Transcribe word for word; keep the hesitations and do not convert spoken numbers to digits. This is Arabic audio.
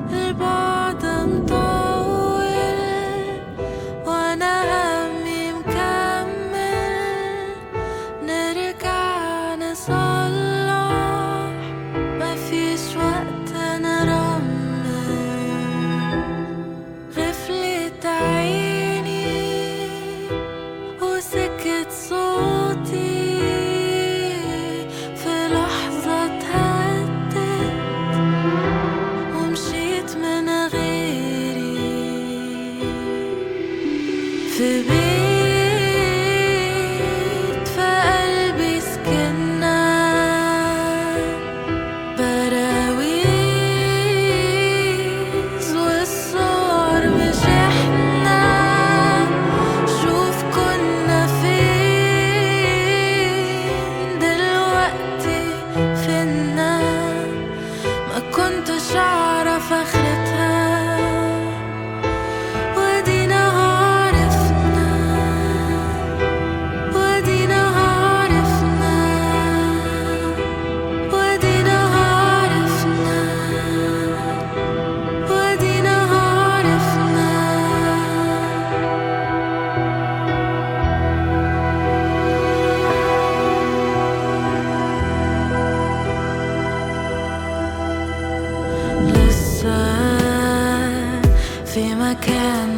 البعد مطول وانا همي مكمل، نرجع نصلح، مفيش وقت نرمل. غفلت عيني وسكت صوتي، في لحظة اتهدت ومشيت من غيري. في بيت في قلبي سكننا، براويز والصور مش احنا. شوف كنا فين دلوقتي، فينا ما كنتش اعرف اخرتها، ودينا عرفنا، ودينا عرفنا، ودينا عرفنا، ودينا عرفنا. لسه في مكان